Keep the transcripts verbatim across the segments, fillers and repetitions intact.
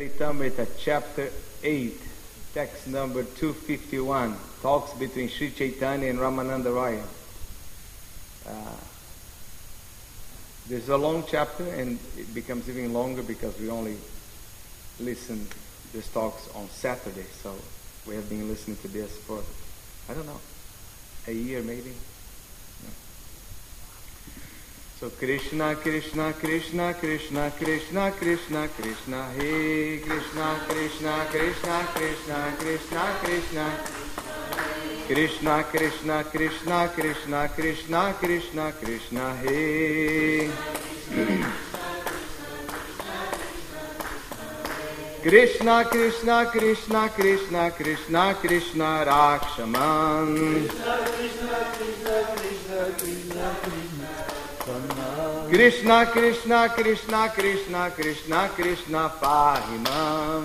Charitamrita, chapter eight, text number two fifty-one, talks between Sri Chaitanya and Ramananda Raya. Uh, this is a long chapter, and it becomes even longer because we only listen these talks on Saturday. So we have been listening to this for, I don't know, a year maybe. So Krishna, Krishna, Krishna, Krishna, Krishna, Krishna, Krishna, Hey Krishna, Krishna, Krishna, Krishna, Krishna, Krishna, Krishna, Krishna, Krishna, Krishna, Krishna, Krishna, Krishna, Hey Krishna, Krishna, Krishna, Krishna, Krishna, Krishna, Rakshaman. Krishna, Krishna, Krishna, Krishna, Krishna, Krishna, Pahimam.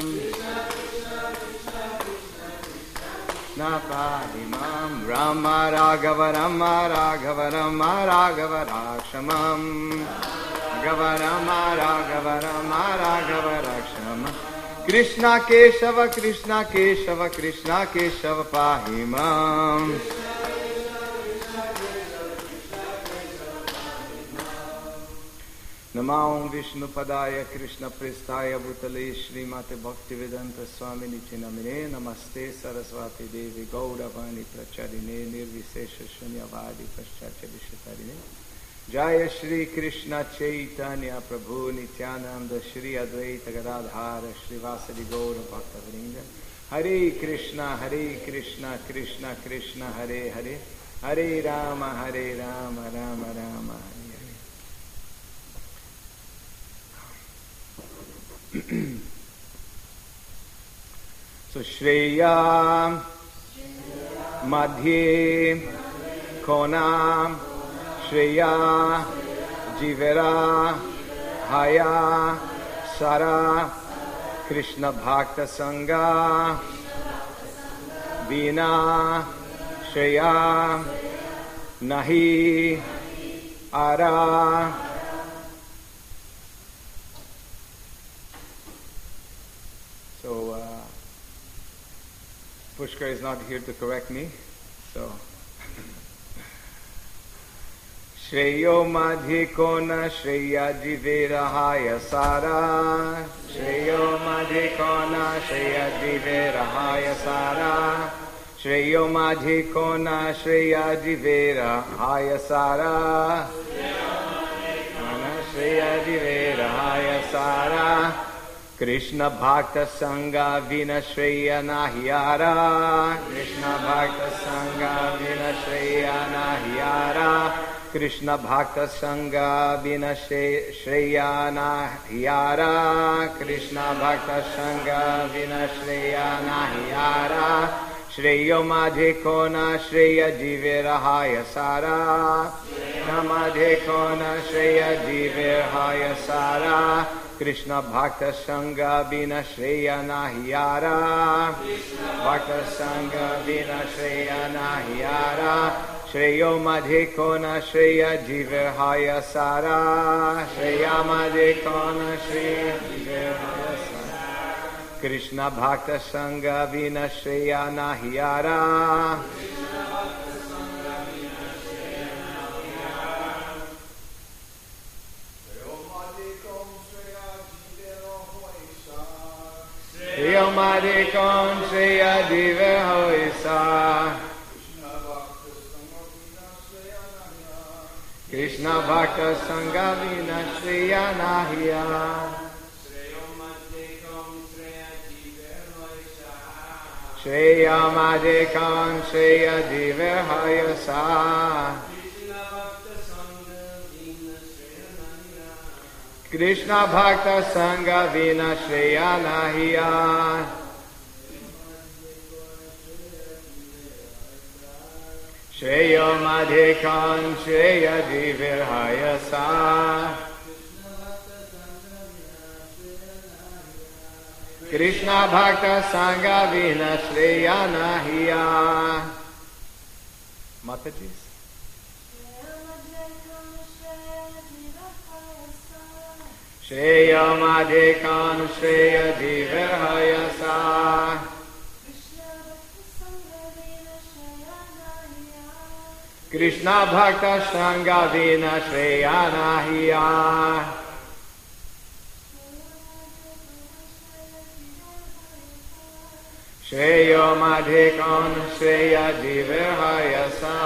Krishna, Pahimam. Rama, Raghava, Rama, Raghava, Rama, Raghava, Rakshamam. Raghava, Rama, Raghava, Rama, Raghava, Rakshamam. Krishna, Keshava, Krishna, Keshava, Krishna, Keshava, Pahimam. Namam Vishnu Padaya Krishna Prestaya Bhutale Srimate Bhaktivedanta Swami Nichinamine Namaste Saraswati Devi Gauravani Pracharine Nirvisesha Shunyavadi Paschatya Vishatarine Jaya Shri Krishna Chaitanya Prabhu Nityananda Shri Advaita Gadadhara Shri Vasadi Gaura Bhaktavrinda Hare Krishna Hare Krishna Krishna Krishna Hare Hare Hare Rama Hare Rama Rama Rama So Shreya Madhye Kona Shreya Jivera Haya Sara Krishna Bhakta Sangha Vina Shreya Nahi Ara. So, uh, Pushkar is not here to correct me, so. Shreyo madhi kona shreya jivera haya sara. Shreyo madhi kona shreya jivera haya sara. Shreyo madhi kona shreya jivera haya sara. Shreya jivera haya sara. Krishna Bhakta Sangha Vina Shreya Nahyara. Krishna Bhakta Sangha Vina Shreya Nahyara. Krishna Bhakta Sangha Vina Shreya Nahyara. Krishna Bhakta Sangha Vina Shreya Nahyara. Shreyo Madhe Kona Shreya Jivera Haya Sara. Madhe Kona Shreya Jivera Haya Sara. Krishna Bhakta Sangha Vina Shreya Nahyara. Bhakta Sangha Vina Shreya Nahyara. Shreyo Madhe Kona Shreya Jiva Haya Sara. Shreya Madhe Kona Shreya Jiva Haya Sara. Krishna Bhakta Sangha Vina Shreya Nahyara. Shreya Madhe Kon Shreya Jiva Hoisa. Krishna Bhakta Sangha Vina Shreya Nahyara. Shreya Madhe Kon Shreya Jiva Hoisa. Krishna Bhakta Sangha Vina Shreya Nahyara. Shreya Madhe Kon Shreya Jiva Hoisa. Krishna Bhakta Sangha Vina Shreya Nahyara. Mataji. Shreyamadhikan Shreya Jiverhayasa Krishna Bhakta Sangavina Shreyanahya Shreyamadhikan Shreya Jiverhayasa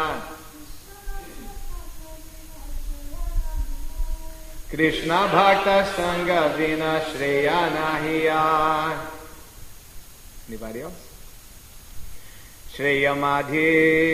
Krishna Bhakta Sangavina Shreyanahya. Anybody else? Shreyamadhi.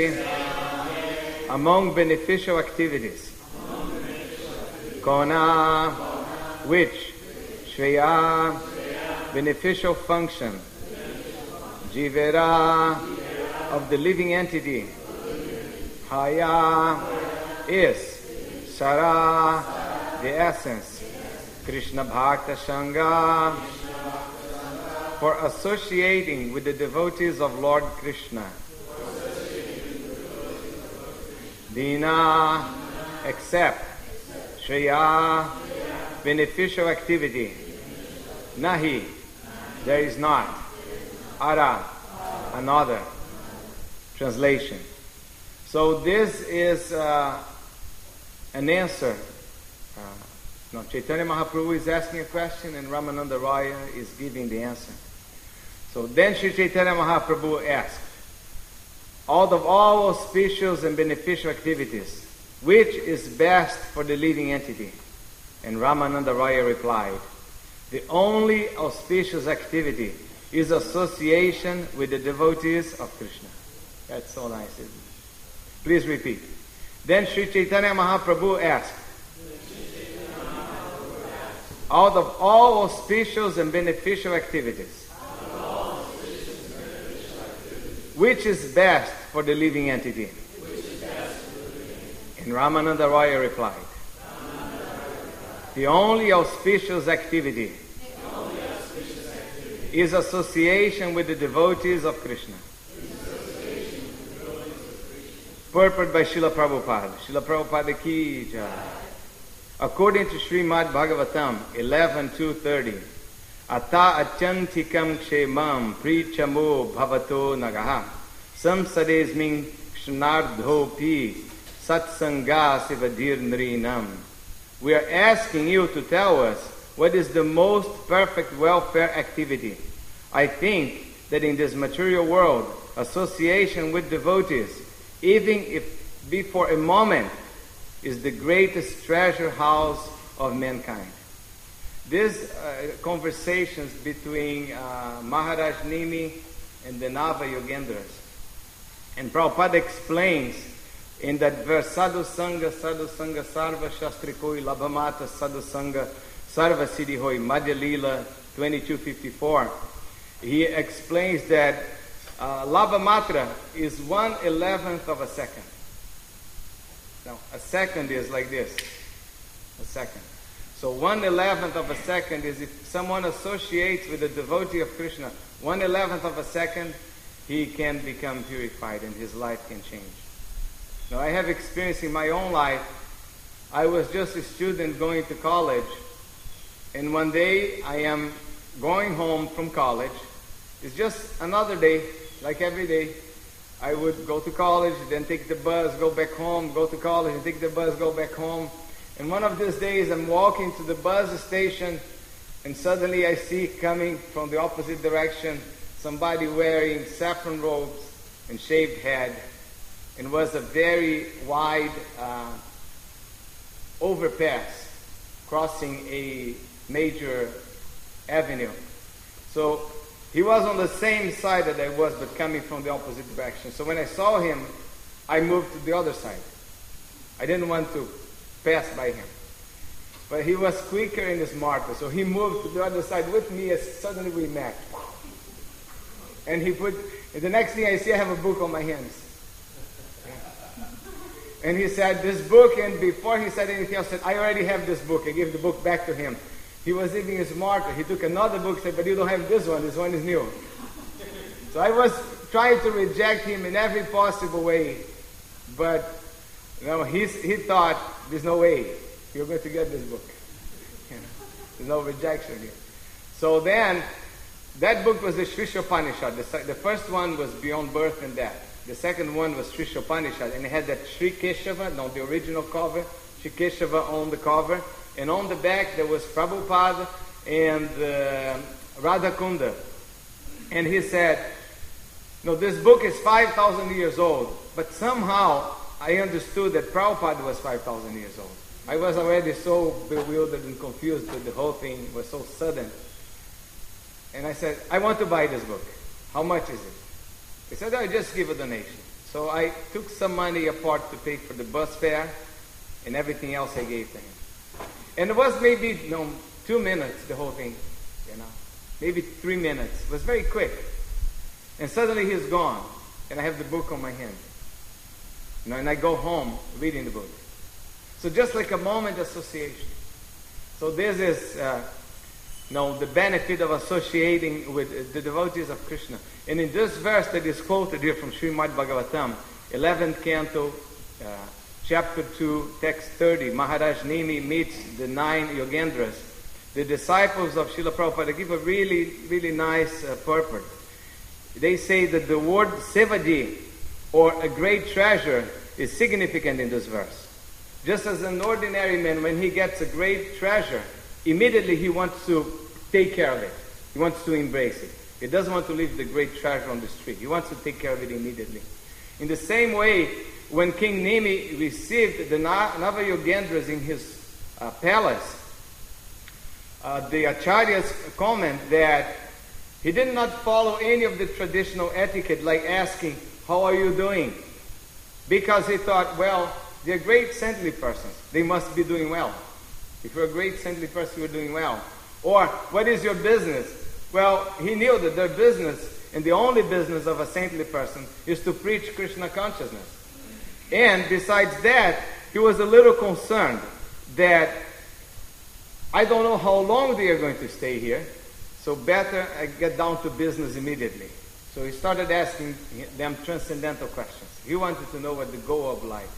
Among beneficial activities. Kona. Which? Shreya. Beneficial function. Jivera. Of the living entity. Haya. Is. Sara. The essence, Krishna Bhakta Sangha, for associating with the devotees of Lord Krishna. Dina, accept. Shreya, beneficial activity. Nahi, there is not. Ara, another. Translation. So this is uh, an answer. Uh, no, Chaitanya Mahaprabhu is asking a question and Ramananda Raya is giving the answer. So then Sri Chaitanya Mahaprabhu asked, out of all auspicious and beneficial activities, which is best for the living entity? And Ramananda Raya replied, the only auspicious activity is association with the devotees of Krishna. That's so nice, isn't it? Please repeat. Then Sri Chaitanya Mahaprabhu asked, out of all auspicious and beneficial activities, which is best for the living entity? And Ramananda Raya replied, the only auspicious activity is association with the devotees of Krishna. Purport by Srila Prabhupada. Srila Prabhupada ki jai. According to Srimad Bhagavatam eleven two thirty, Ata achantikam kshemam prichamo bhavato nagaha samsadesmin kshnardhopi satsanga sivadir nrinam. We are asking you to tell us what is the most perfect welfare activity. I think that in this material world, association with devotees, even if be for a moment, is the greatest treasure house of mankind. These uh, conversations between uh, Maharaj Nimi and the Nava Yogendras. And Prabhupada explains in that verse, Sadhu Sangha, Sadhu Sangha, Sarva Shastrikoi, Labhamata, Sadhu Sangha, Sarva Siddhihoi, Madhya Lila twenty-two fifty-four. He explains that uh, Labhamatra is one eleventh of a second. Now, a second is like this. A second. So one eleventh of a second is if someone associates with a devotee of Krishna, one eleventh of a second, he can become purified and his life can change. Now, I have experienced in my own life, I was just a student going to college, and one day I am going home from college. It's just another day, like every day. I would go to college, then take the bus, go back home, go to college, and take the bus, go back home. And one of these days, I'm walking to the bus station, and suddenly I see coming from the opposite direction somebody wearing saffron robes and shaved head. It was a very wide uh, overpass crossing a major avenue. So he was on the same side that I was, but coming from the opposite direction. So when I saw him, I moved to the other side. I didn't want to pass by him. But he was quicker and smarter, so he moved to the other side with me as suddenly we met. And he put, and the next thing I see, I have a book on my hands. And he said, this book, and before he said anything else, said, I already have this book. I gave the book back to him. He was even smarter. He took another book and said, but you don't have this one. This one is new. So I was trying to reject him in every possible way. But, you know, he, he thought, there's no way you're going to get this book. You know? There's no rejection here. So then, that book was the Shrishopanishad. The, the first one was Beyond Birth and Death. The second one was Shrishopanishad, and it had that Sri Keshava, no, the original cover, Sri Keshava on the cover, and on the back there was Prabhupada and uh, Radhakunda. And he said, no, this book is five thousand years old, but somehow I understood that Prabhupada was five thousand years old. I was already so bewildered and confused that the whole thing was so sudden. And I said, I want to buy this book. How much is it? He said, I'll just give a donation. So I took some money apart to pay for the bus fare, and everything else I gave to him. And it was maybe, you know, two minutes, the whole thing, you know. Maybe three minutes. It was very quick. And suddenly he's gone, and I have the book on my hand. You know, and I go home reading the book. So just like a moment association. So this is... Uh, No, the benefit of associating with the devotees of Krishna. And in this verse that is quoted here from Srimad Bhagavatam, eleventh canto, uh, chapter two, text thirty, Maharaj Nimi meets the nine Yogendras. The disciples of Srila Prabhupada give a really, really nice uh, purport. They say that the word Sevaji, or a great treasure, is significant in this verse. Just as an ordinary man, when he gets a great treasure, immediately he wants to take care of it. He wants to embrace it. He doesn't want to leave the great treasure on the street. He wants to take care of it immediately. In the same way, when King Nimi received the Navayogendras in his uh, palace, uh, the Acharyas comment that he did not follow any of the traditional etiquette, like asking, how are you doing? Because he thought, well, they're great saintly persons. They must be doing well. If you're a great saintly person, you're doing well. Or, what is your business? Well, he knew that their business, and the only business of a saintly person, is to preach Krishna consciousness. And besides that, he was a little concerned that I don't know how long they are going to stay here, so better I get down to business immediately. So he started asking them transcendental questions. He wanted to know what the goal of life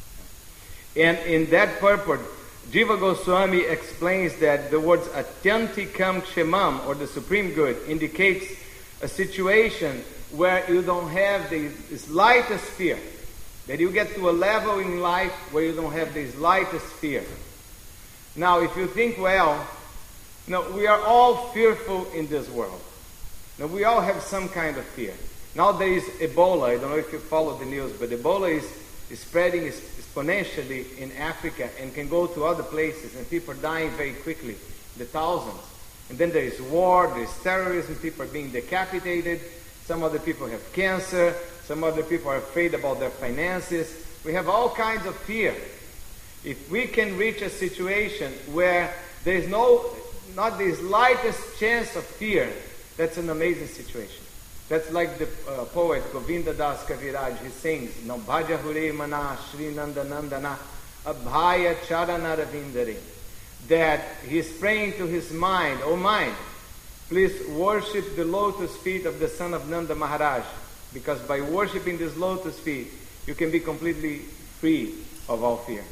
is. And in that purport, Jiva Goswami explains that the words Atyantikam Kshemam, or the supreme good, indicates a situation where you don't have the slightest fear. That you get to a level in life where you don't have the slightest fear. Now, if you think well, no, we are all fearful in this world. Now, we all have some kind of fear. Now there is Ebola. I don't know if you follow the news, but Ebola is, is spreading exponentially in Africa and can go to other places, and people are dying very quickly, the thousands. And then there is war, there is terrorism, people are being decapitated, some other people have cancer, some other people are afraid about their finances. We have all kinds of fear. If we can reach a situation where there is no, not the slightest chance of fear, that's an amazing situation. That's like the uh, poet Govinda Das Kaviraj. He sings, "No bhaja hure mana Shri Nanda Nandana abhaya charana ravindari." That he's praying to his mind, "Oh mind, please worship the lotus feet of the son of Nanda Maharaj, because by worshipping this lotus feet, you can be completely free of all fear."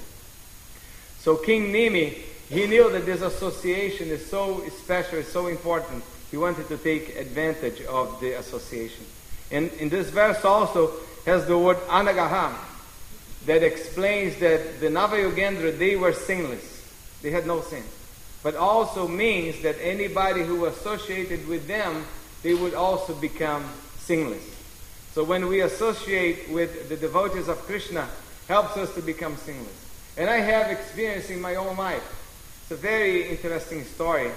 So King Nimi, he knew that this association is so special, is so important. He wanted to take advantage of the association. And in this verse also has the word Anagaha, that explains that the Navayogendra, they were sinless. They had no sin. But also means that anybody who associated with them, they would also become sinless. So when we associate with the devotees of Krishna, helps us to become sinless. And I have experience in my own life. It's a very interesting story.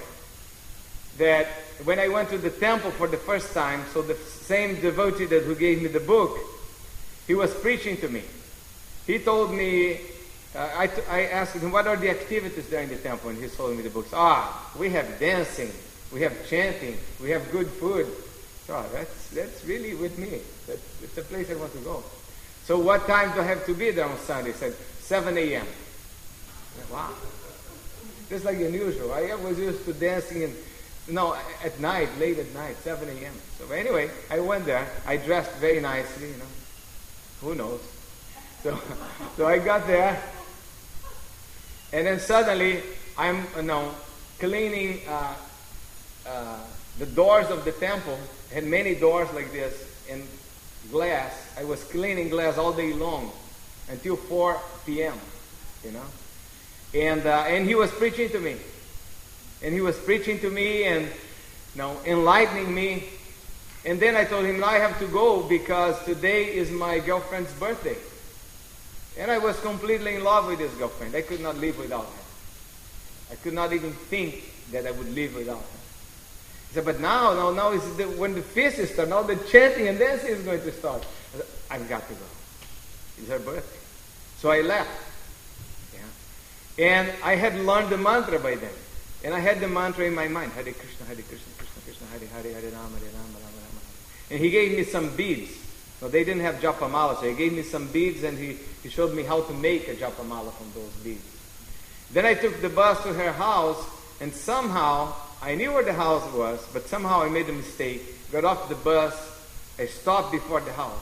That when I went to the temple for the first time, so the same devotee that who gave me the book, he was preaching to me. He told me, uh, I, t- I asked him, what are the activities there in the temple? And he told me the books. Ah, we have dancing, we have chanting, we have good food. So that's, that's really with me. That's, it's a place I want to go. So what time do I have to be there on Sunday? He said, seven a.m. Wow. Just like unusual. I was used to dancing in No, at night, late at night, seven a.m. So anyway, I went there. I dressed very nicely, you know. Who knows? So, so I got there. And then suddenly, I'm, you know, cleaning uh, uh, the doors of the temple. Had many doors like this in glass. I was cleaning glass all day long until four p.m., you know. And uh, and he was preaching to me. And he was preaching to me and, you know, enlightening me. And then I told him, I have to go because today is my girlfriend's birthday. And I was completely in love with this girlfriend. I could not live without her. I could not even think that I would live without her. He said, but now, now, now is the, when the feast is starting, now the chanting and dancing is going to start. I said, I've got to go. It's her birthday. So I left. Yeah. And I had learned the mantra by then. And I had the mantra in my mind. Hare Krishna, Hare Krishna, Krishna Krishna, Hare Hare, Hare Rama, Hare Rama, Rama Rama. And he gave me some beads. No, they didn't have japamala, so he gave me some beads and he, he showed me how to make a japamala from those beads. Then I took the bus to her house, and somehow, I knew where the house was, but somehow I made a mistake, got off the bus, I stopped before the house.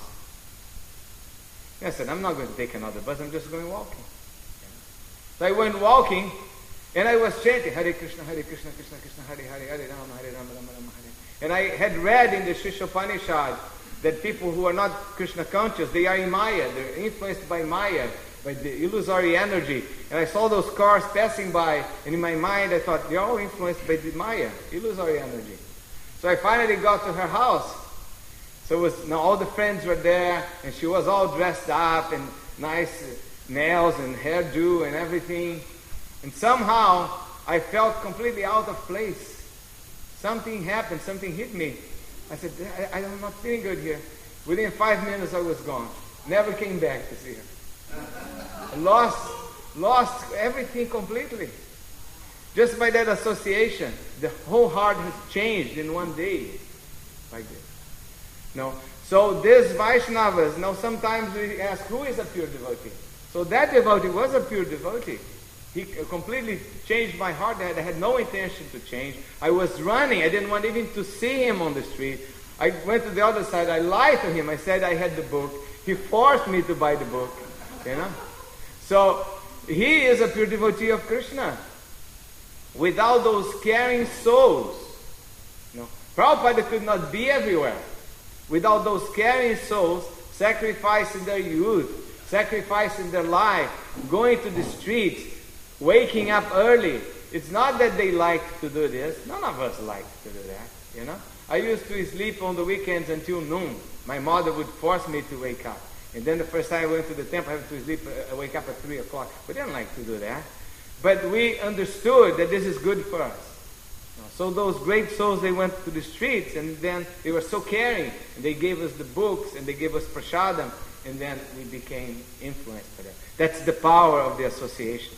And I said, I'm not going to take another bus, I'm just going walking. So I went walking, and I was chanting, Hare Krishna, Hare Krishna, Krishna Krishna, Hare Hare, Hare Rama, Hare Rama, Rama Rama, Hare. And I had read in the Shishopanishad that people who are not Krishna conscious, they are in Maya, they're influenced by Maya, by the illusory energy. And I saw those cars passing by, and in my mind I thought, they're all influenced by the Maya, illusory energy. So I finally got to her house. So it was, now all the friends were there, and she was all dressed up, and nice nails and hairdo and everything. And somehow I felt completely out of place. Something happened, something hit me. I said, I, I'm not feeling good here. Within five minutes I was gone. Never came back to see her. I lost, lost everything completely. Just by that association, the whole heart has changed in one day. Like this. No. So these Vaishnavas, now sometimes we ask, who is a pure devotee? So that devotee was a pure devotee. He completely changed my heart. I had no intention to change. I was running. I didn't want even to see him on the street. I went to the other side. I lied to him. I said I had the book. He forced me to buy the book. You know? So he is a pure devotee of Krishna. Without those caring souls. You know, Prabhupada could not be everywhere. Without those caring souls sacrificing their youth, sacrificing their life, going to the streets, waking up early. It's not that they like to do this. None of us like to do that, you know. I used to sleep on the weekends until noon. My mother would force me to wake up. And then the first time I went to the temple, I had to sleep, uh, wake up at three o'clock. We didn't like to do that. But we understood that this is good for us. So those great souls, they went to the streets, and then they were so caring. And they gave us the books, and they gave us prasadam, and then we became influenced by that. That's the power of the association.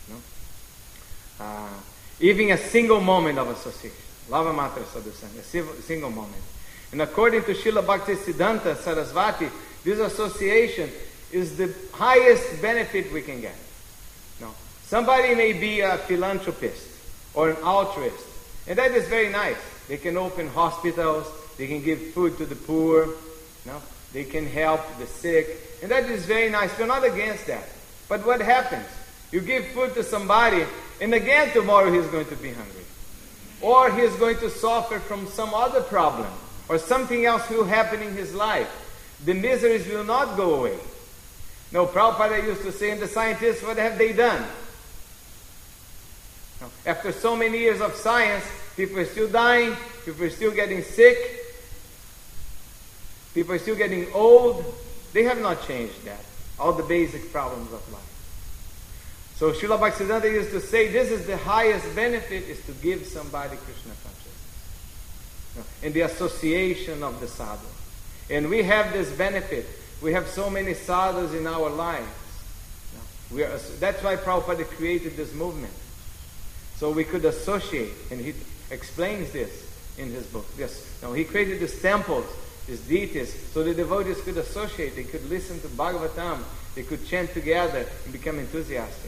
Uh, even a single moment of association. Lava Matra Sadhusanga, a single moment. And according to Srila Bhaktisiddhanta Sarasvati, this association is the highest benefit we can get. No. Somebody may be a philanthropist or an altruist, and that is very nice. They can open hospitals, they can give food to the poor, no? They can help the sick, and that is very nice. We're not against that. But what happens? You give food to somebody, and again tomorrow he's going to be hungry. Or he's going to suffer from some other problem, or something else will happen in his life. The miseries will not go away. No, Prabhupada used to say, and the scientists, what have they done? No. After so many years of science, people are still dying, people are still getting sick, people are still getting old. They have not changed that. All the basic problems of life. So Srila Bhaktisiddhanta used to say, this is the highest benefit, is to give somebody Krishna consciousness. No. In the association of the sadhu. And we have this benefit. We have so many sadhus in our lives. No. We are, that's why Prabhupada created this movement. So we could associate. And he explains this in his book. Yes. No, he created these temples, these deities, so the devotees could associate. They could listen to Bhagavatam. They could chant together and become enthusiastic.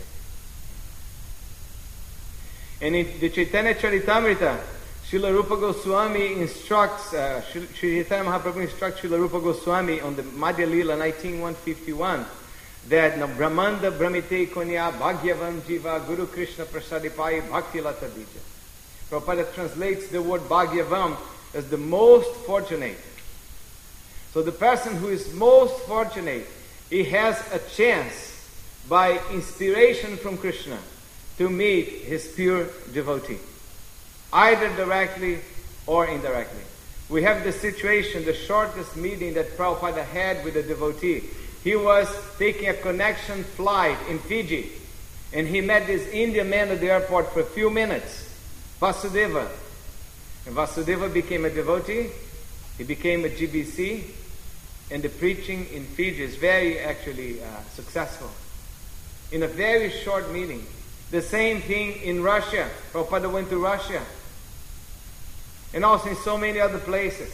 And in the Chaitanya Charitamrita, Srila Rupa Goswami instructs, uh, Sri Chaitanya Mahaprabhu instructs Srila Rupa Goswami on the Madhya Lila nineteen one fifty-one that Brahmanda Brahmite Konya Bhagyavan Jiva Guru Krishna Prasadipai Bhakti Lata Bija. Prabhupada translates the word Bhagyavam as the most fortunate. So the person who is most fortunate, he has a chance by inspiration from Krishna to meet his pure devotee, either directly or indirectly. We have the situation, the shortest meeting that Prabhupada had with a devotee. He was taking a connection flight in Fiji, and he met this Indian man at the airport for a few minutes, Vasudeva. And Vasudeva became a devotee, he became a G B C, and the preaching in Fiji is very actually uh, successful. In a very short meeting. The same thing in Russia. Prabhupada went to Russia. And also in so many other places.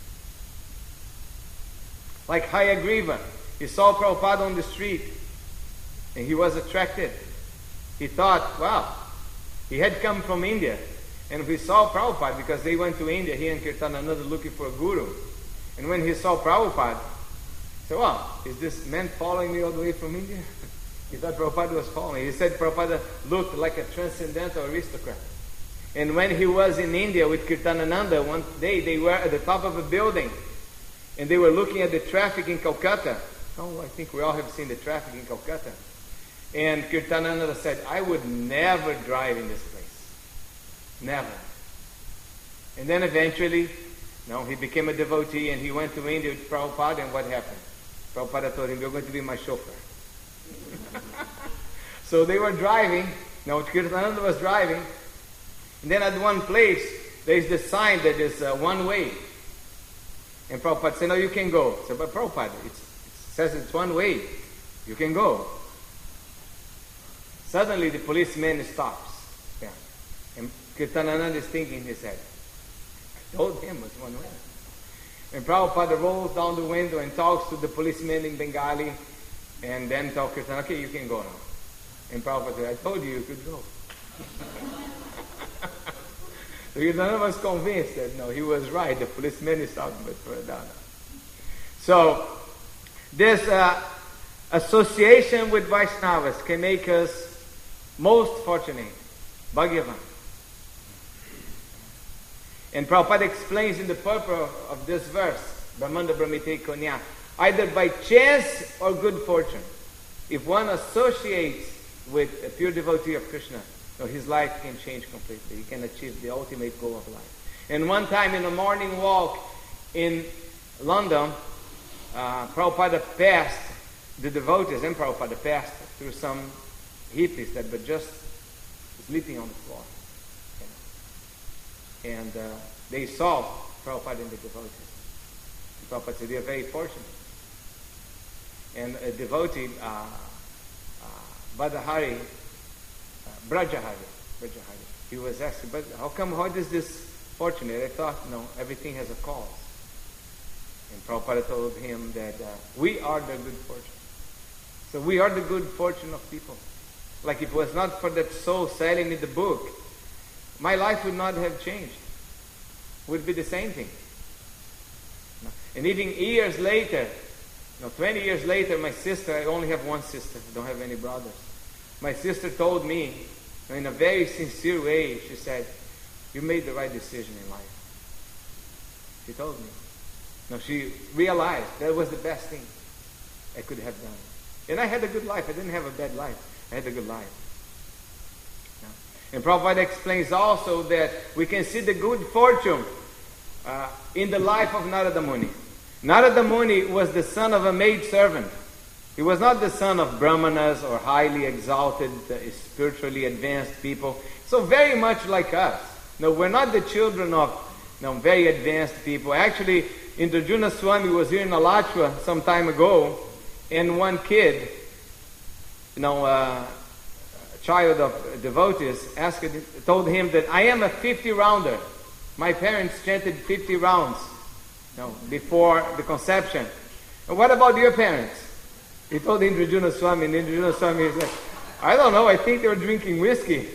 Like Hayagriva. He saw Prabhupada on the street. And he was attracted. He thought, wow, he had come from India. And we saw Prabhupada because they went to India, he and Kirtanananda looking for a guru. And when he saw Prabhupada, he said, wow, is this man following me all the way from India? He thought Prabhupada was following. He said Prabhupada looked like a transcendental aristocrat. And when he was in India with Kirtanananda, one day they were at the top of a building and they were looking at the traffic in Calcutta. Oh, I think we all have seen the traffic in Calcutta. And Kirtanananda said, I would never drive in this place. Never. And then eventually, no, he became a devotee and he went to India with Prabhupada, and what happened? Prabhupada told him, you're going to be my chauffeur. So they were driving, now Kirtanananda was driving, and then at one place, there is this sign that is uh, one way. And Prabhupada said, no, you can go. I said, but Prabhupada, it's, it says it's one way. You can go. Suddenly the policeman stops. Yeah. And Kirtanananda is thinking in his head, I told him it's one way. And Prabhupada rolls down the window and talks to the policeman in Bengali, and then tells Kirtanananda, okay, you can go now. And Prabhupada said, I told you you could go. So Kirtanananda was convinced that no, he was right. The policeman is talking about Pradana. So this uh, association with Vaishnavas can make us most fortunate. Bhagavan. And Prabhupada explains in the purport of this verse, Brahmanda Brahmite Konya, either by chance or good fortune. If one associates with a pure devotee of Krishna, so his life can change completely. He can achieve the ultimate goal of life. And one time in a morning walk in London, uh, Prabhupada passed the devotees, and Prabhupada passed through some hippies that were just sleeping on the floor. You know. And uh, they saw Prabhupada and the devotees. And Prabhupada said, they are very fortunate. And a devotee, uh, uh, Badahari, uh, Brajahari, Brajahari, he was asking, but how come, how is this fortunate? I thought, no, everything has a cause. And Prabhupada told him that uh, we are the good fortune. So we are the good fortune of people. Like if it was not for that soul selling me the book, my life would not have changed. It would be the same thing. And even years later, no, twenty years later, my sister, I only have one sister, I don't have any brothers. My sister told me, in a very sincere way, she said, you made the right decision in life. She told me. No, she realized that was the best thing I could have done. And I had a good life. I didn't have a bad life. I had a good life. Yeah. And Prabhupada explains also that we can see the good fortune uh, in the life of Narada Muni. Narada Muni was the son of a maid servant. He was not the son of brahmanas or highly exalted, uh, spiritually advanced people. So very much like us. No, we're not the children of no, very advanced people. Actually, Indrajuna Swami was here in Alachua some time ago, and one kid, you know, uh, a child of devotees, asked, told him that I am a fifty rounder. My parents chanted fifty rounds, you know, before the conception. And what about your parents? He told Indrajuna Swami, and Indrajuna Swami said, I don't know, I think they were drinking whiskey.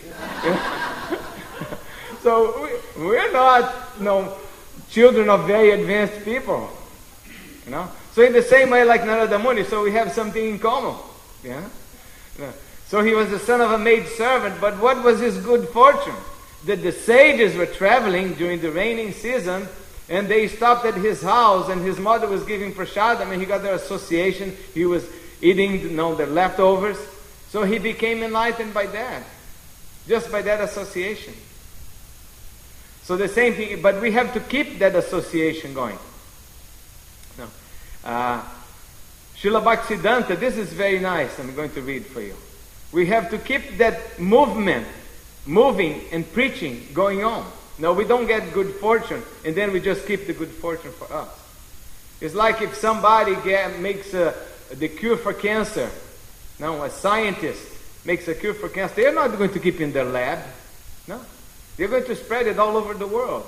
So we, we're not, you know, children of very advanced people. You know? So in the same way like Narada Muni, so we have something in common. Yeah? So he was the son of a maid servant, but what was his good fortune? that the sages were traveling during the raining season, and they stopped at his house, and his mother was giving prasadam, and he got their association. He was eating, you know, their leftovers. So he became enlightened by that, just by that association. So the same thing, but we have to keep that association going. No. Uh, Srila Bhaktisiddhanta, this is very nice, I'm going to read for you. We have to keep that movement, moving and preaching going on. No, we don't get good fortune and then we just keep the good fortune for us. It's like if somebody get, makes a, the cure for cancer. No, a scientist makes a cure for cancer. They're not going to keep in their lab. No, they're going to spread it all over the world.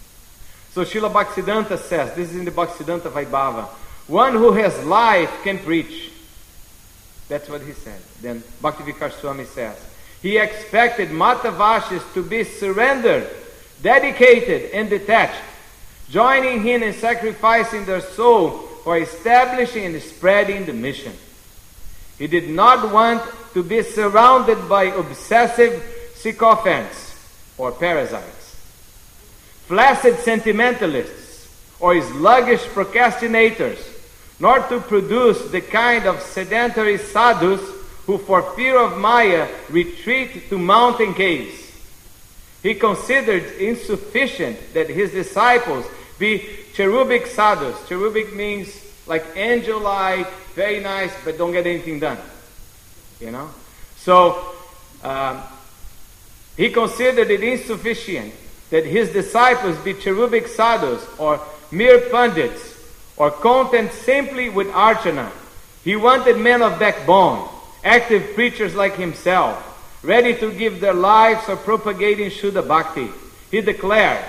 So Srila Bhaktisiddhanta says, this is in the Bhaktisiddhanta Vaibhava, one who has life can preach. That's what he said. Then Bhaktivikar Swami says, he expected Matavashis to be surrendered, dedicated and detached, joining him in sacrificing their soul for establishing and spreading the mission. He did not want to be surrounded by obsessive sycophants or parasites, flaccid sentimentalists or sluggish procrastinators, nor to produce the kind of sedentary sadhus who for fear of Maya retreat to mountain caves. He considered insufficient that his disciples be cherubic sadhus. Cherubic means like angel-like, very nice, but don't get anything done. You know? So, um, he considered it insufficient that his disciples be cherubic sadhus or mere pundits or content simply with archana. He wanted men of backbone, active preachers like himself, ready to give their lives for propagating Shuddha Bhakti. He declared,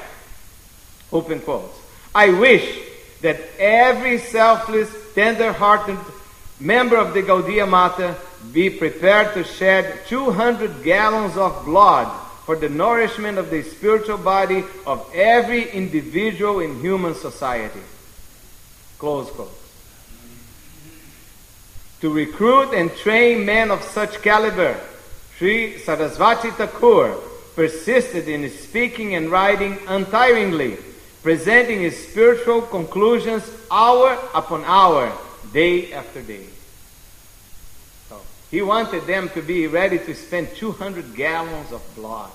open quotes, I wish that every selfless, tender-hearted member of the Gaudiya Mata be prepared to shed two hundred gallons of blood for the nourishment of the spiritual body of every individual in human society. Close quotes. To recruit and train men of such caliber, Sri Sarasvati Thakur persisted in speaking and writing untiringly, presenting his spiritual conclusions hour upon hour, day after day. So, he wanted them to be ready to spend two hundred gallons of blood.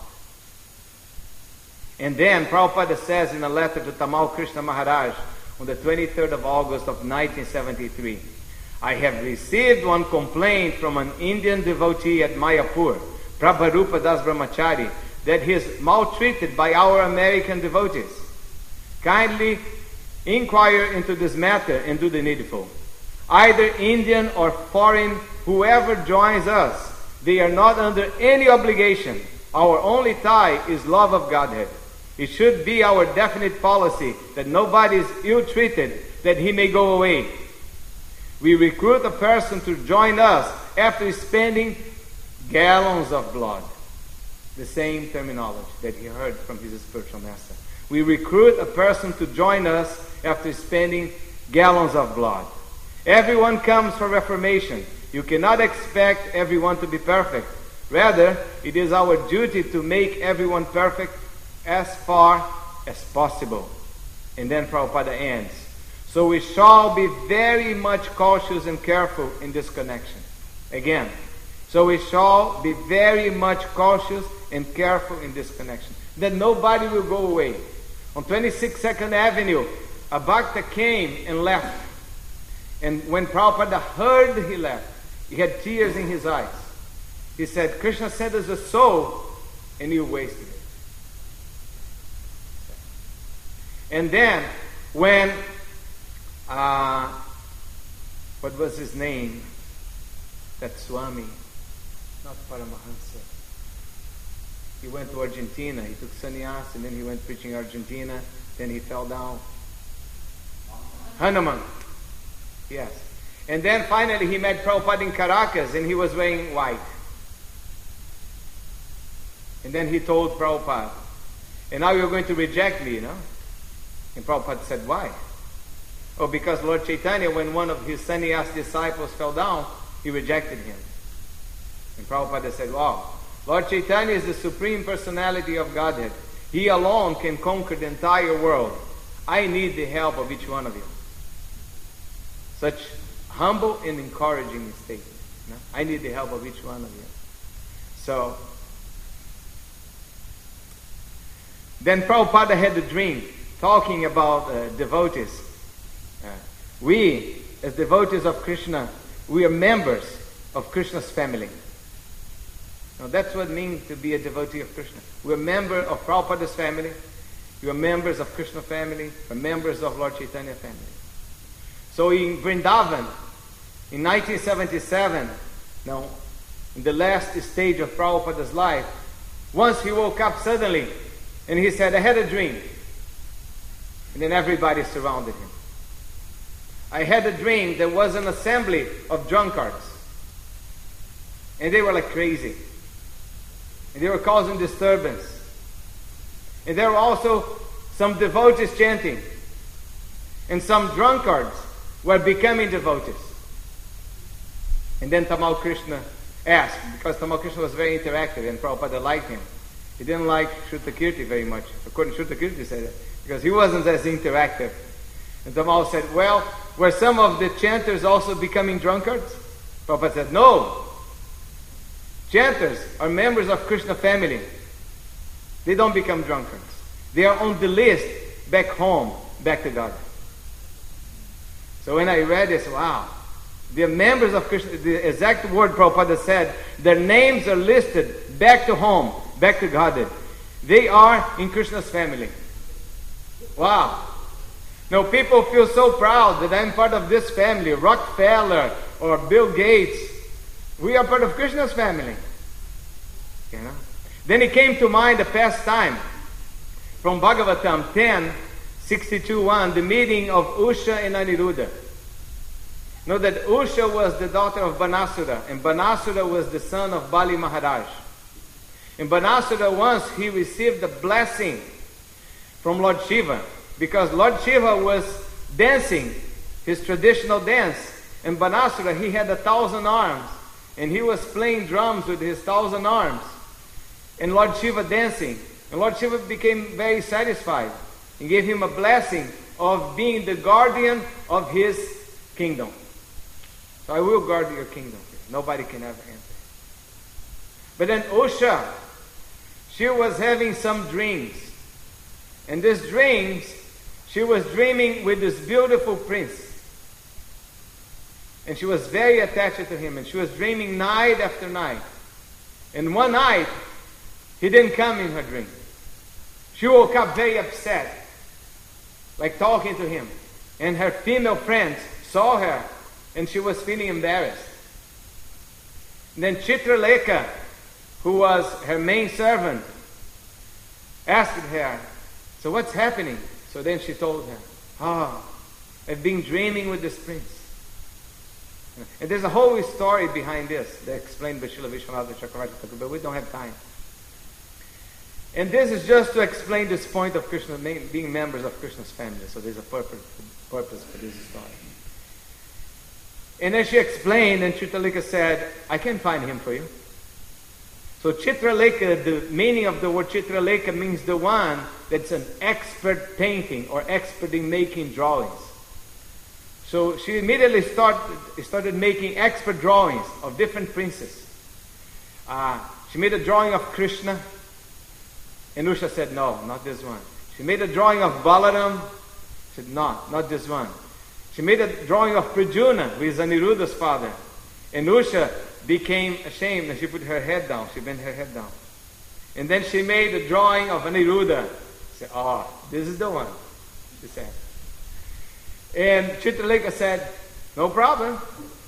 And then Prabhupada says in a letter to Tamal Krishna Maharaj on the twenty-third of August of nineteen seventy-three, I have received one complaint from an Indian devotee at Mayapur, Prabharupa Das Brahmachari, that he is maltreated by our American devotees. Kindly inquire into this matter and do the needful. Either Indian or foreign, whoever joins us, they are not under any obligation. Our only tie is love of Godhead. It should be our definite policy that nobody is ill-treated, that he may go away. We recruit a person to join us after spending gallons of blood. The same terminology that he heard from his spiritual master. We recruit a person to join us after spending gallons of blood. Everyone comes for reformation. You cannot expect everyone to be perfect. Rather, it is our duty to make everyone perfect as far as possible. And then Prabhupada ends. So we shall be very much cautious and careful in this connection. Again, so we shall be very much cautious and careful in this connection. That nobody will go away. On twenty-sixth second Avenue, a Bhakta came and left. And when Prabhupada heard he left, he had tears in his eyes. He said, Krishna sent us a soul and you wasted it. And then, when, uh, what was his name? That Swami, not Paramahansa. He went to Argentina. He took sannyas and then he went preaching Argentina. Then he fell down. Hanuman. Yes. And then finally he met Prabhupada in Caracas and he was wearing white. And then he told Prabhupada, and now you're going to reject me, you know? And Prabhupada said, why? Oh, because Lord Chaitanya, when one of his sannyas disciples fell down, he rejected him. And Prabhupada said, wow, Lord Chaitanya is the Supreme Personality of Godhead. He alone can conquer the entire world. I need the help of each one of you. Such humble and encouraging statement. No? I need the help of each one of you. So, then Prabhupada had a dream talking about uh, devotees. Uh, we, as devotees of Krishna, we are members of Krishna's family. Now that's what it means to be a devotee of Krishna. We're members of Prabhupada's family. You are members of Krishna family. We're members of Lord Chaitanya family. So in Vrindavan, in nineteen seventy-seven, now in the last stage of Prabhupada's life, once he woke up suddenly and he said, I had a dream. And then everybody surrounded him. I had a dream there was an assembly of drunkards. And they were like crazy. And they were causing disturbance. And there were also some devotees chanting. And some drunkards were becoming devotees. And then Tamal Krishna asked, because Tamal Krishna was very interactive and Prabhupada liked him. He didn't like Shrutakirti very much. According to Shrutakirti said it. Because he wasn't as interactive. And Tamal said, well, were some of the chanters also becoming drunkards? Prabhupada said, no. Chanters are members of Krishna family. They don't become drunkards. They are on the list back home, back to God. So when I read this, wow. They are members of Krishna. The exact word Prabhupada said, their names are listed back to home, back to Godhead. They are in Krishna's family. Wow. Now people feel so proud that I'm part of this family. Rockefeller or Bill Gates. We are part of Krishna's family. You know? Then it came to mind a pastime from Bhagavatam ten, sixty-two one, the meeting of Usha and Aniruddha. Know that Usha was the daughter of Banasura, and Banasura was the son of Bali Maharaj. And Banasura once he received a blessing from Lord Shiva, because Lord Shiva was dancing his traditional dance, and Banasura he had a thousand arms. And he was playing drums with his thousand arms. And Lord Shiva dancing. And Lord Shiva became very satisfied. And gave him a blessing of being the guardian of his kingdom. So I will guard your kingdom. Nobody can ever enter. But then Usha, she was having some dreams. And these dreams, she was dreaming with this beautiful prince. And she was very attached to him. And she was dreaming night after night. And one night, he didn't come in her dream. She woke up very upset. Like talking to him. And her female friends saw her. And she was feeling embarrassed. And then Chitralekha, who was her main servant, asked her, so what's happening? So then she told her, ah, oh, I've been dreaming with this prince. And there's a whole story behind this that explained by Srila Vishwanath Chakravarti Thakur, but we don't have time. And this is just to explain this point of Krishna being members of Krishna's family. So there's a purpose, purpose for this story. And then she explained, and Chitralekha said, I can find him for you. So Chitralekha, the meaning of the word Chitralekha means the one that's an expert painting or expert in making drawings. So she immediately started, started making expert drawings of different princes. Uh, she made a drawing of Krishna. And Usha said, no, not this one. She made a drawing of Balaram. She said, no, not this one. She made a drawing of Pradyumna, who is Aniruddha's father. And Usha became ashamed and she put her head down. She bent her head down. And then she made a drawing of Aniruddha. She said, oh, this is the one, she said. And Chitralekha said, no problem.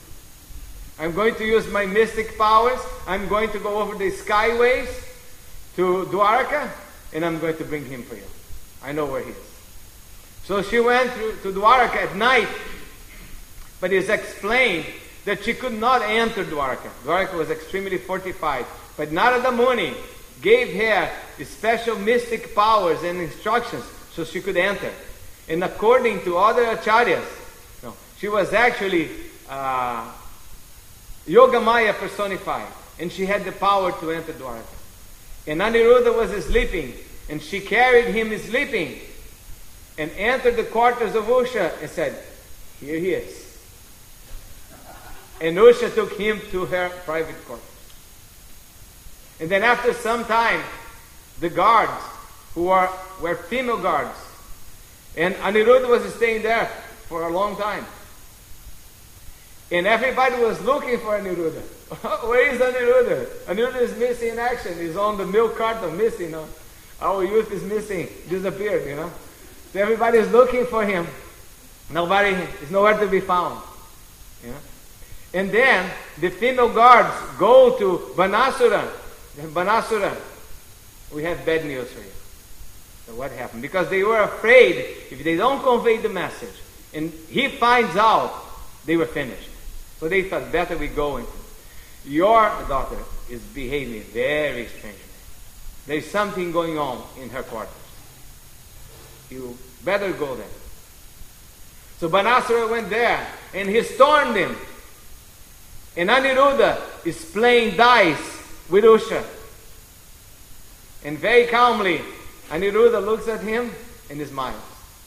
I'm going to use my mystic powers. I'm going to go over the skyways to Dwarka, and I'm going to bring him for you. I know where he is. So she went to, to Dwarka at night, but it's explained that she could not enter Dwarka. Dwarka was extremely fortified. But Narada Muni gave her special mystic powers and instructions so she could enter. And according to other acharyas, no, she was actually uh, Yogamaya personified. and she had the power to enter Dwarka. And Aniruddha was sleeping, and she carried him sleeping, and entered the quarters of Usha and said, "Here he is." And Usha took him to her private quarters. And then after some time, the guards, who are, were female guards, and Aniruddha was staying there for a long time. And everybody was looking for Aniruddha. Where is Aniruddha? Aniruddha is missing in action. He's on the milk carton, missing. You know? Our youth is missing, disappeared, you know. So everybody is looking for him. Nobody is nowhere to be found. You know? And then the female guards go to Banasura. Banasura, we have bad news for you. So what happened? Because they were afraid if they don't convey the message and he finds out, they were finished. So they thought, better we go into. Your daughter is behaving very strangely. There is something going on in her quarters. You better go there. So Banasura went there and he stormed him. And Aniruddha is playing dice with Usha. And very calmly, Aniruddha looks at him and he smiles.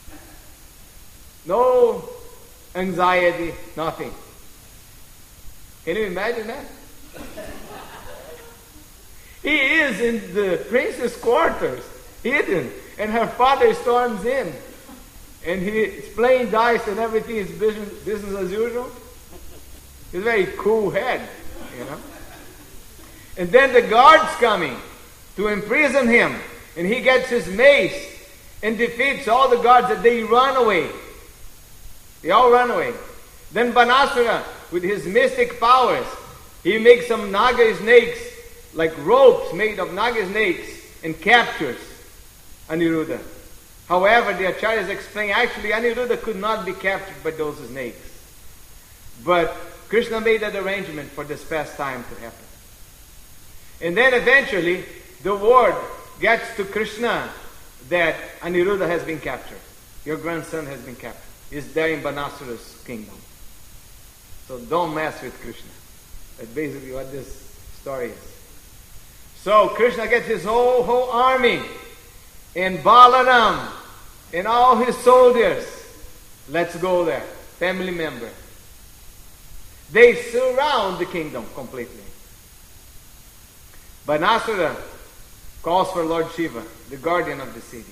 No anxiety, nothing. Can you imagine that? He is in the prince's quarters, hidden, and her father storms in. And he is playing dice and everything is business, business as usual. He's a very cool head, you know. And then the guards coming to imprison him. And he gets his mace and defeats all the guards that they run away. They all run away. Then Banasura, with his mystic powers, he makes some naga snakes, like ropes made of naga snakes, and captures Aniruddha. However, the acharyas explain, actually Aniruddha could not be captured by those snakes. But Krishna made that arrangement for this pastime to happen. And then eventually, the word gets to Krishna that Aniruddha has been captured. Your grandson has been captured. He's there in Banasura's kingdom. So don't mess with Krishna. That's basically what this story is. So Krishna gets his whole, whole army, and Balaram, and all his soldiers. Let's go there. Family member. They surround the kingdom completely. Banasura calls for Lord Shiva, the guardian of the city.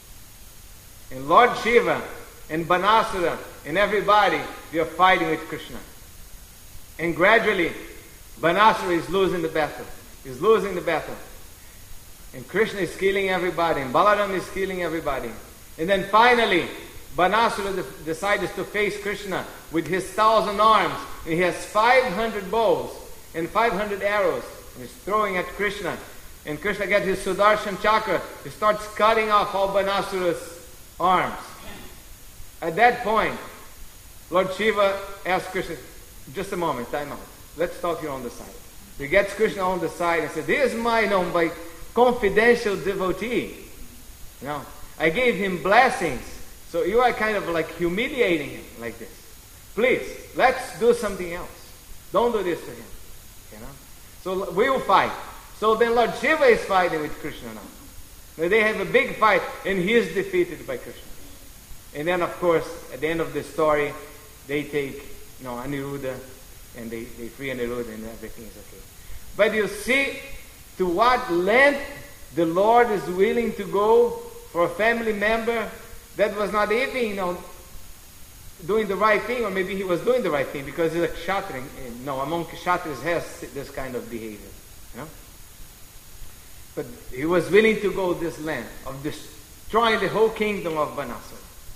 And Lord Shiva and Banasura and everybody, they are fighting with Krishna. And gradually, Banasura is losing the battle. He's losing the battle. And Krishna is killing everybody. And Balaram is killing everybody. And then finally, Banasura de- decides to face Krishna with his thousand arms. And he has five hundred bows and five hundred arrows. And he's throwing at Krishna. And Krishna gets his Sudarshan chakra. He starts cutting off all Banasura's arms. At that point, Lord Shiva asks Krishna, just a moment, time out. Let's talk here on the side. He gets Krishna on the side and says, this is my, you know, my confidential devotee. You know, I gave him blessings. So you are kind of like humiliating him like this. Please, let's do something else. Don't do this to him. You know? So we will fight. So then Lord Shiva is fighting with Krishna now. They have a big fight and he is defeated by Krishna. And then of course, at the end of the story, they take, you know, Aniruddha and they, they free Aniruddha and everything is okay. But you see to what length the Lord is willing to go for a family member that was not even, you know, doing the right thing, or maybe he was doing the right thing because he's a kshatriya. No, among kshatriyas has this kind of behavior. You know? But he was willing to go this length of destroying the whole kingdom of Banasura.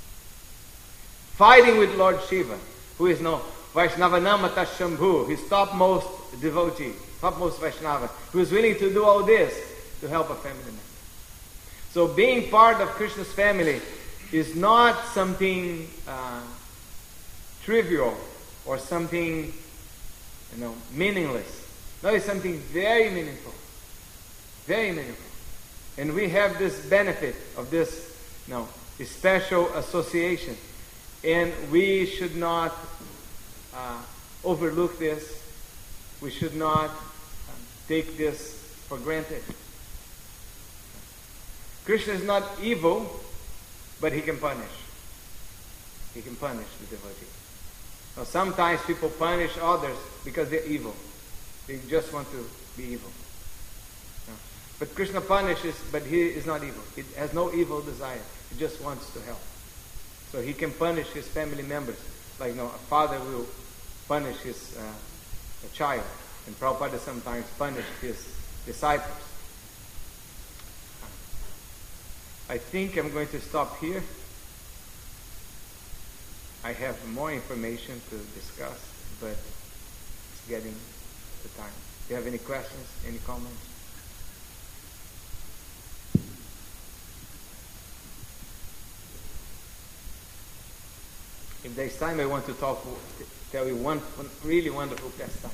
Fighting with Lord Shiva, who is no Vaishnavanamata Shambhu, his topmost devotee, topmost Vaishnava, who is willing to do all this to help a family member. So being part of Krishna's family is not something uh, trivial or something, you know, meaningless. No, it's something very meaningful. Very meaningful. And we have this benefit of this, you know, this special association. And we should not uh, overlook this. We should not um, take this for granted. Krishna is not evil, but he can punish. He can punish the devotee. Now, sometimes people punish others because they're evil. They just want to be evil. No. But Krishna punishes, but he is not evil. He has no evil desire. He just wants to help. So he can punish his family members. Like, you know, a father will punish his uh, a child. And Prabhupada sometimes punished his disciples. I think I'm going to stop here. I have more information to discuss, but it's getting the time. Do you have any questions, any comments? If there's time, I want to talk, tell you one, one really wonderful pastime.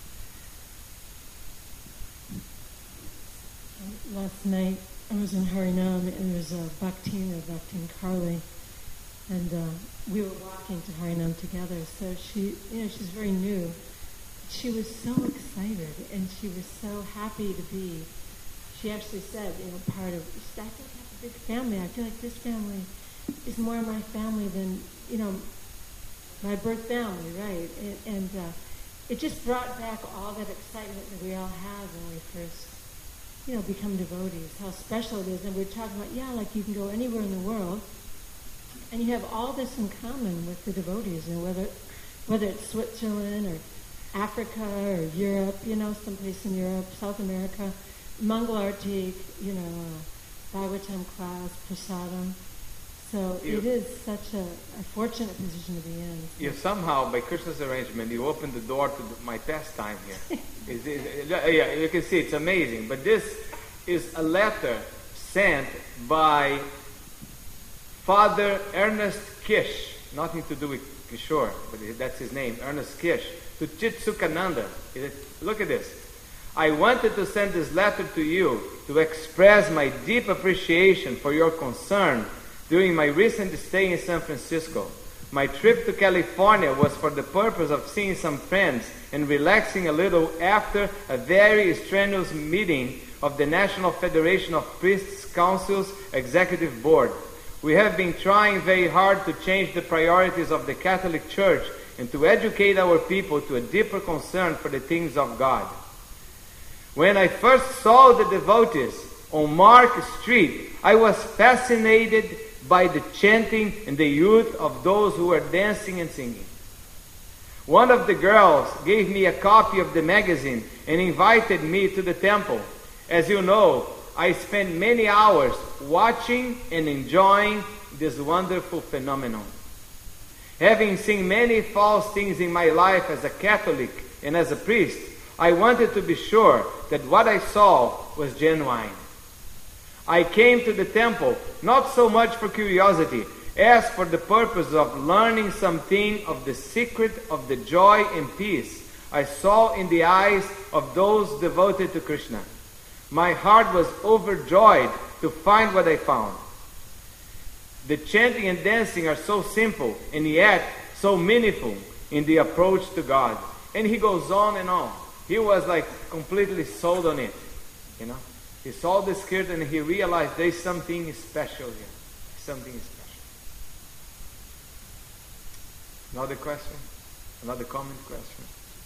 Last night I was in Harinam, and there was a Bhaktin or Bhaktin Carly, and uh, we were walking to Harinam together. So she, you know, she's very new. She was so excited, and she was so happy to be. She actually said, you know, part of. She said, I think I have a big family. I feel like this family is more my family than, you know, my birth family, right? And, and uh, it just brought back all that excitement that we all have when we first, you know, become devotees, how special it is. And we're talking about, yeah, like you can go anywhere in the world, and you have all this in common with the devotees, and whether whether it's Switzerland or Africa or Europe, you know, someplace in Europe, South America, Mangal Artik, you know, uh, Bhagavatam class, Prasadam. So you, it is such a, a fortunate position to be in. So. You somehow, by Krishna's arrangement, you opened the door to the, my pastime here. it's, it's, yeah, you can see it's amazing. But this is a letter sent by Father Ernest Kish, nothing to do with Kishore, but that's his name, Ernest Kish, to Chitsukananda. Look at this. I wanted to send this letter to you to express my deep appreciation for your concern during my recent stay in San Francisco. My trip to California was for the purpose of seeing some friends and relaxing a little after a very strenuous meeting of the National Federation of Priests Council's Executive Board. We have been trying very hard to change the priorities of the Catholic Church and to educate our people to a deeper concern for the things of God. When I first saw the devotees on Mark Street, I was fascinated by the chanting and the youth of those who were dancing and singing. One of the girls gave me a copy of the magazine and invited me to the temple. As you know, I spent many hours watching and enjoying this wonderful phenomenon. Having seen many false things in my life as a Catholic and as a priest, I wanted to be sure that what I saw was genuine. I came to the temple not so much for curiosity as for the purpose of learning something of the secret of the joy and peace I saw in the eyes of those devoted to Krishna. My heart was overjoyed to find what I found. The chanting and dancing are so simple and yet so meaningful in the approach to God. And he goes on and on. He was like completely sold on it, you know. He saw the skirt and he realized there's something special here. Something special. Another question? Another comment question?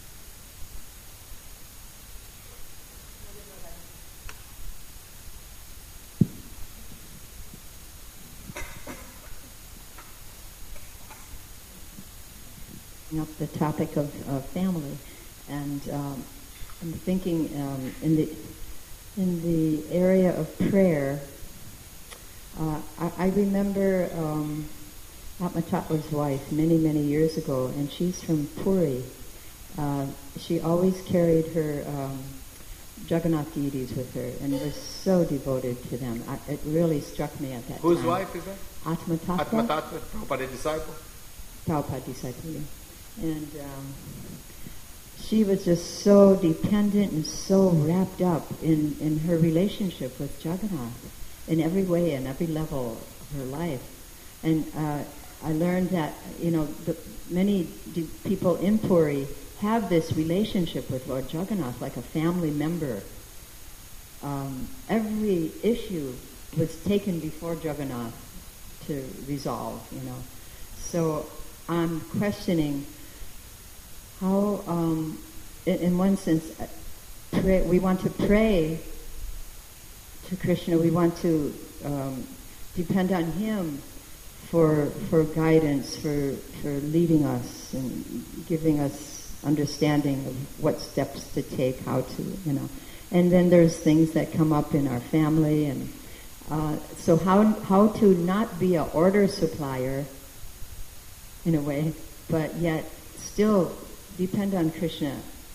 Up the topic of uh, family, and um, I'm thinking um, in the in the area of prayer. Uh, I, I remember um, Atma Tattva's wife many many years ago, and she's from Puri. Uh, she always carried her um, Jagannath deities with her, and was so devoted to them. I, it really struck me at that Whose time. Whose wife is that? Atma Tattva. Atma Tattva, Prabhupada disciple. Prabhupada disciple. Yeah. And um, she was just so dependent and so wrapped up in, in her relationship with Jagannath in every way and every level of her life. And uh, I learned that, you know, the, many de- people in Puri have this relationship with Lord Jagannath like a family member. Um, every issue was taken before Jagannath to resolve, you know. So I'm questioning how, um, in, in one sense, pray, we want to pray to Krishna. We want to um, depend on Him for for guidance, for for leading us and giving us understanding of what steps to take, how to, you know. And then there's things that come up in our family, and uh, so how how to not be an order supplier in a way, but yet still depend on Krishna.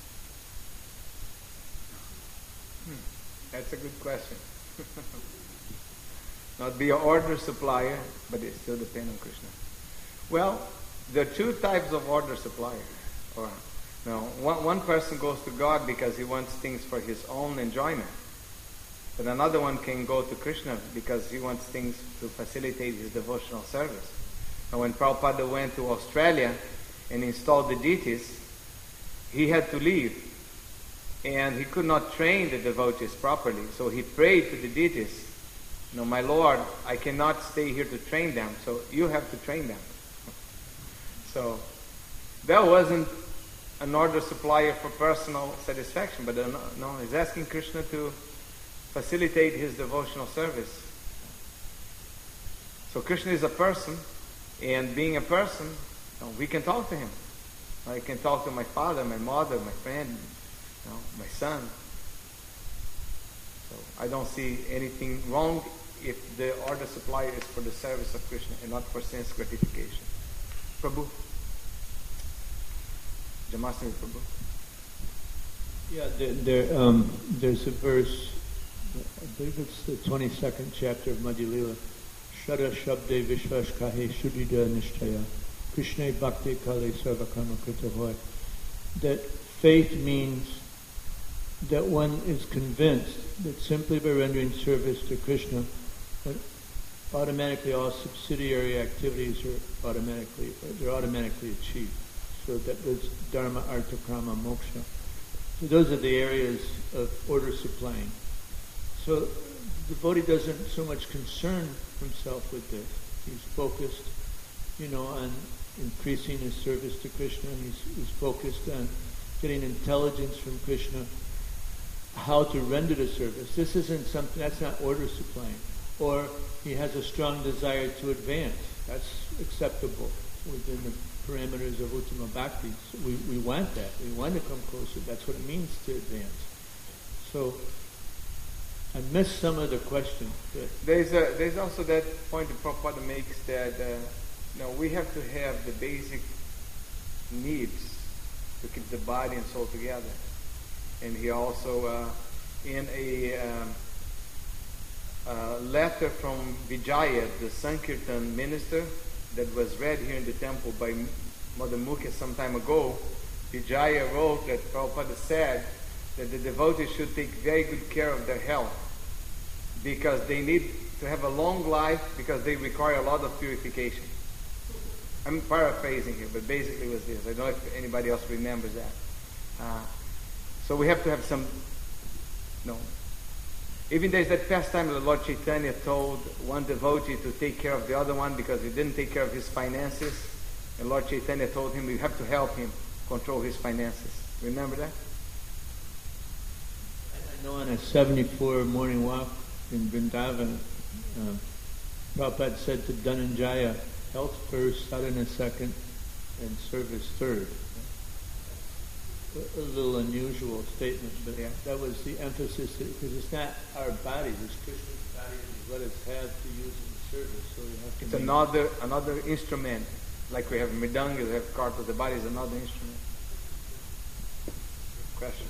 Hmm. That's a good question. Not be an order supplier, but it still depend on Krishna. Well, there are two types of order supplier. Or, no, one, one person goes to God because he wants things for his own enjoyment. But another one can go to Krishna because he wants things to facilitate his devotional service. And when Prabhupada went to Australia and installed the deities, he had to leave. And he could not train the devotees properly. So he prayed to the deities, "No, my Lord, I cannot stay here to train them, so you have to train them." So that wasn't an order supplier for personal satisfaction, but uh, no, he's asking Krishna to facilitate his devotional service. So Krishna is a person, and being a person, you know, we can talk to him. I can talk to my father, my mother, my friend, you know, my son. So I don't see anything wrong if the order supplier is for the service of Krishna and not for sense gratification. Prabhu. Jamasani Prabhu. Yeah, there, there, um, there's a verse, I believe it's the twenty-second chapter of Madhya Lila. Shara Shabde Vishvash Kahe Shuddhida Nishtaya Krishna Bhakti Kale Sarvakarma Krita Hoy. That faith means that one is convinced that simply by rendering service to Krishna, that automatically all subsidiary activities are automatically they're automatically achieved. So that there's Dharma, Artha, Kama, Moksha. So those are the areas of order supplying. So the devotee doesn't so much concern himself with this. He's focused, you know, on increasing his service to Krishna, and he's, he's focused on getting intelligence from Krishna, how to render the service. This isn't something, that's not order supplying. Or he has a strong desire to advance. That's acceptable within the parameters of Uttama Bhakti. So we, we want that. We want to come closer. That's what it means to advance. So I missed some of the question. There's a, there's also that point that Prabhupada makes that uh, you know, we have to have the basic needs to keep the body and soul together. And he also, uh, in a um, uh, letter from Vijaya, the Sankirtan minister, that was read here in the temple by Mother Mukha some time ago, Vijaya wrote that Prabhupada said that the devotees should take very good care of their health because they need to have a long life because they require a lot of purification. I'm paraphrasing here, but basically it was this. I don't know if anybody else remembers that. Uh, so we have to have some, no. Even there's that pastime that Lord Chaitanya told one devotee to take care of the other one because he didn't take care of his finances. And Lord Chaitanya told him we have to help him control his finances. Remember that? I know on a seventy-four morning walk in Vrindavan, uh, Prabhupada said to Dhananjaya, health first, sadhana second, and service third. A little unusual statement, but yeah, that was the emphasis, because it's not our bodies, it's Krishna's body that He let us have to use in the service. So you have to it's another another instrument, like we have mridanga, we have karta. The body is another instrument. Question.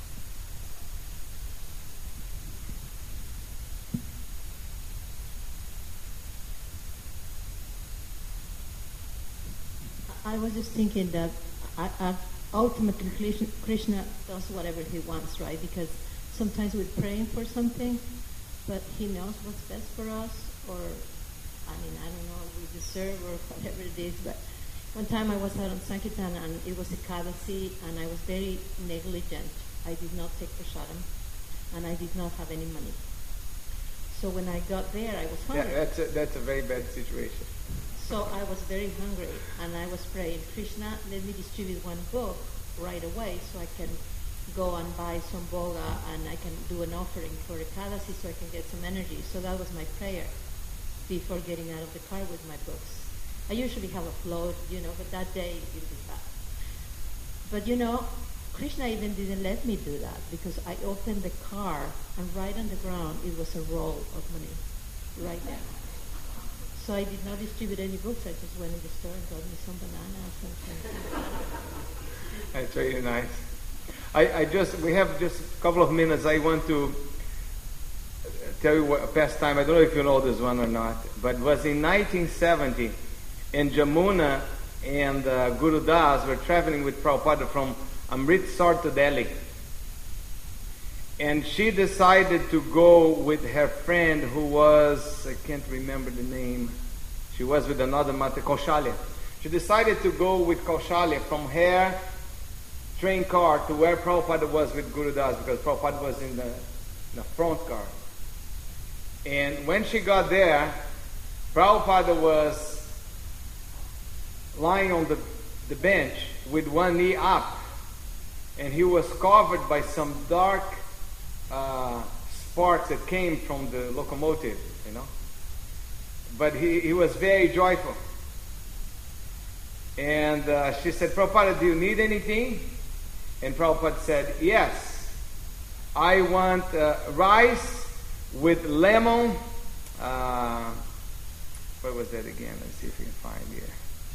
I was just thinking that I, I ultimately Krishna, Krishna does whatever he wants, right? Because sometimes we're praying for something, but he knows what's best for us, or, I mean, I don't know, we deserve or whatever it is, but One time I was out on Sankirtan and it was a Ekadasi and I was very negligent. I did not take prasadam and I did not have any money. So when I got there, I was hungry. Yeah, that's a, that's a very bad situation. So I was very hungry and I was praying, Krishna, let me distribute one book right away so I can go and buy some boga and I can do an offering for Ekadasi so I can get some energy. So that was my prayer before getting out of the car with my books. I usually have a float, you know, but that day it was bad. But you know, Krishna even didn't let me do that because I opened the car and right on the ground it was a roll of money right there. So I did not distribute any books. I just went in the store and got me some bananas and something. That's really nice. I, I just, we have just a couple of minutes. I want to tell you what a pastime. I don't know if you know this one or not, but it was in nineteen seventy, and Jamuna and uh, Guru Das were traveling with Prabhupada from Amritsar to Delhi. And she decided to go with her friend who was, I can't remember the name, she was with another Mata, Kaushalya. She decided to go with Kaushalya from her train car to where Prabhupada was with Guru Das, because Prabhupada was in the, in the front car. And when she got there, Prabhupada was lying on the, the bench with one knee up, and he was covered by some dark uh, sparks that came from the locomotive, you know. But he, he was very joyful. And uh, she said, Prabhupada, do you need anything? And Prabhupada said, yes, I want uh, rice with lemon. Uh, what was that again? Let's see if we can find here.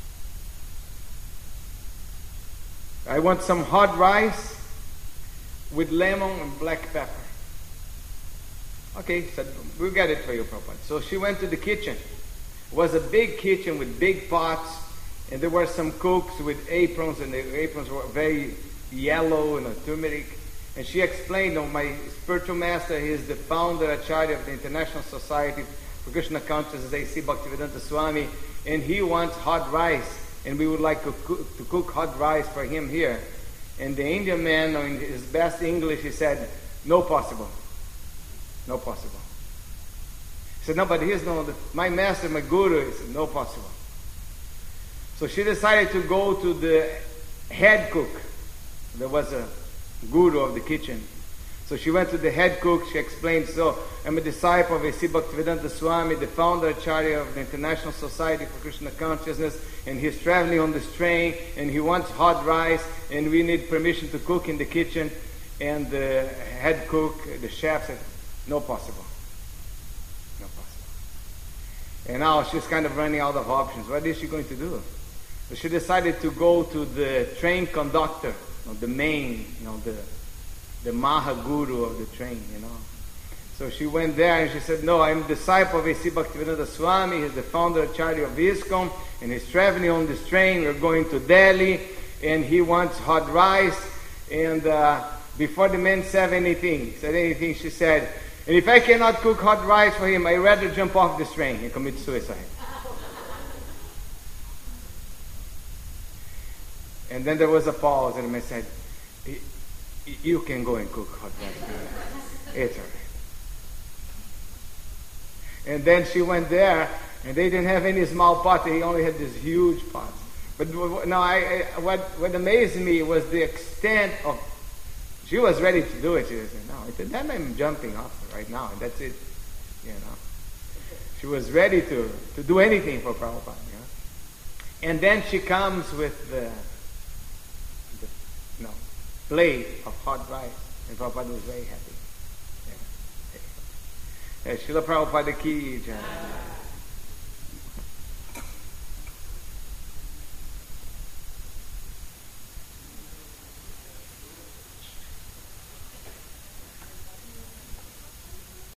I want some hot rice with lemon and black pepper. Okay, so we'll get it for you, Prabhupada. So she went to the kitchen. It was a big kitchen with big pots, and there were some cooks with aprons, and the aprons were very yellow and turmeric. And she explained, oh, my spiritual master, he is the founder, Acharya of the International Society for Krishna Consciousness, A C Bhaktivedanta Swami, and he wants hot rice, and we would like to cook, to cook hot rice for him here. And the Indian man, in his best English, he said, no possible. No possible. He said, no, but here's no, the, my master, my guru, he said, no possible. So she decided to go to the head cook. There was a guru of the kitchen. So she went to the head cook. She explained, so I'm a disciple of A C Bhaktivedanta Swami, the founder Acharya of the International Society for Krishna Consciousness, and he's traveling on this train, and he wants hot rice, and we need permission to cook in the kitchen. And the head cook, the chef, said, no possible. No possible. And now she's kind of running out of options. What is she going to do? So she decided to go to the train conductor, you know, the main, you know, the the Mahaguru of the train, you know. So she went there and she said, no, I'm a disciple of A C Bhaktivedanta Swami. He's the founder Acharya of ISKCON, and he's traveling on this train. We're going to Delhi, and he wants hot rice. And uh, before the man said anything, said anything, she said, and if I cannot cook hot rice for him, I'd rather jump off this train and commit suicide. And then there was a pause, and the man said, you can go and cook hot rice. It's all right. And then she went there, and they didn't have any small pot. They only had this huge pot. But no, I, I, what what amazed me was the extent of. She was ready to do it. She said, "No, I said, then I'm jumping off right now, and that's it." You know, she was ready to to do anything for Prabhupada. You know? And then she comes with the, the no plate of hot rice, and Prabhupada was very happy. Yeah. Srila Prabhupada ki jai.